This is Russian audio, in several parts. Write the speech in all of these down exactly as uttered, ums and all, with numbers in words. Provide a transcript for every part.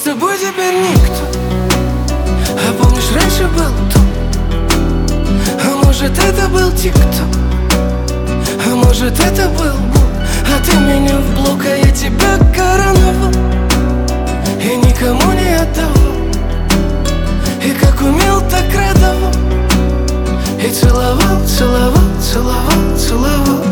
тобой теперь никто. А помнишь, раньше был тут? А может, это был тик-ток? А может, это был Бог? А ты меня в блок, а я тебя короновал и никому не отдавал. И как умел, так радовал. И целовал, целовал, целовал, целовал.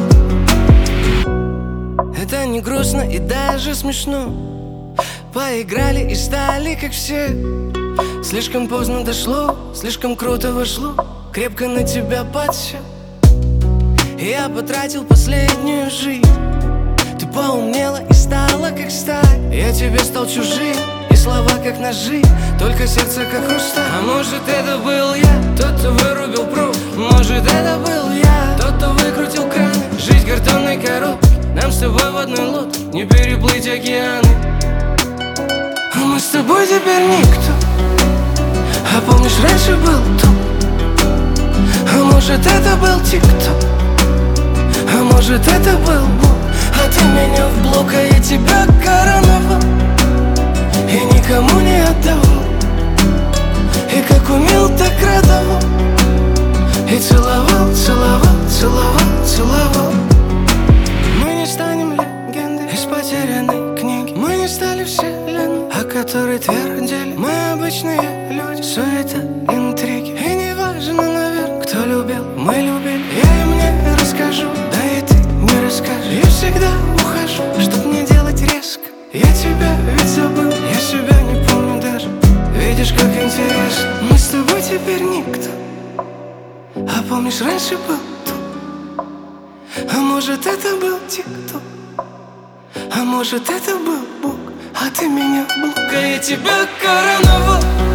Это не грустно и даже смешно. Поиграли и стали как все. Слишком поздно дошло, слишком круто вошло. Крепко на тебя подсел. И я потратил последнюю жизнь. Ты поумнела и стала как сталь. Я тебе стал чужим, и слова как ножи, только сердце как хрусталь. А может, это был я, тот, кто вырубил пруд. Может, это был я, тот, кто выкрутил краны. Жизнь картонной коробки, нам с тобой в одной лодке не переплыть океаны. А мы с тобой теперь никто. А помнишь, раньше был тут? А может, это был тик-ток? А может, это был Бог? А ты меня в блок, а я тебя короновал и никому не отдавал. И как умел, так радовал. И целовал, целовал, целовал, целовал. Мы не станем легендой из потерянной книги. Мы не стали вселенной, о которой твердили. Мы обычные люди, суета, интриги. И не важно, наверное, кто любил, мы любили. Я им не расскажу, да и ты не расскажешь. Я всегда ухожу, чтоб не делать резко. Я тебя ведь забыл, я себя не помню даже. Видишь, как интересно. Мы с тобой теперь никто. А помнишь, раньше был тут? А может, это был тик-ток? А может, это был Бог? А ты меня в блок, а я тебя короновал